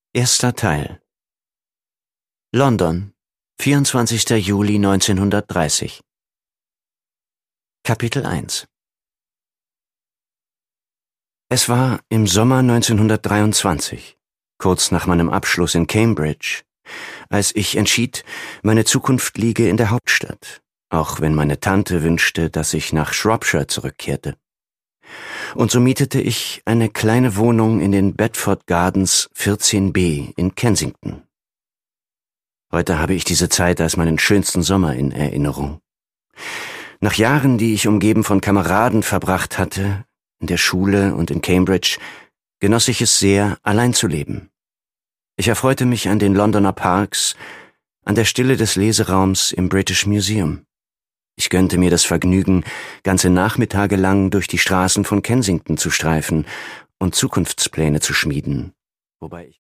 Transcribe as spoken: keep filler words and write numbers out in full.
Erster Teil. London, vierundzwanzigster Juli neunzehnhundertdreißig. Kapitel eins. Es war im Sommer neunzehnhundertdreiundzwanzig, kurz nach meinem Abschluss in Cambridge, als ich entschied, meine Zukunft liege in der Hauptstadt, auch wenn meine Tante wünschte, dass ich nach Shropshire zurückkehrte. Und so mietete ich eine kleine Wohnung in den Bedford Gardens vierzehn b in Kensington. Heute habe ich diese Zeit als meinen schönsten Sommer in Erinnerung. Nach Jahren, die ich umgeben von Kameraden verbracht hatte, in der Schule und in Cambridge, genoss ich es sehr, allein zu leben. Ich erfreute mich an den Londoner Parks, an der Stille des Leseraums im British Museum. Ich gönnte mir das Vergnügen, ganze Nachmittage lang durch die Straßen von Kensington zu streifen und Zukunftspläne zu schmieden, wobei ich